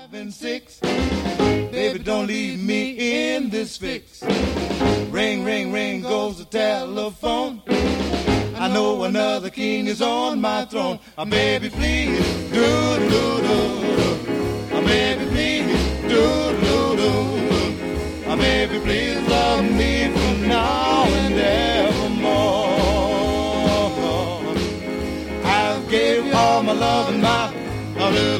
and 6. Baby, don't leave me in this fix. Ring, ring, ring goes the telephone. I know another king is on my throne. Baby, please, do-do-do-do. Baby, please, do-do-do-do. Baby, please love me from now and evermore. I gave all my love and my little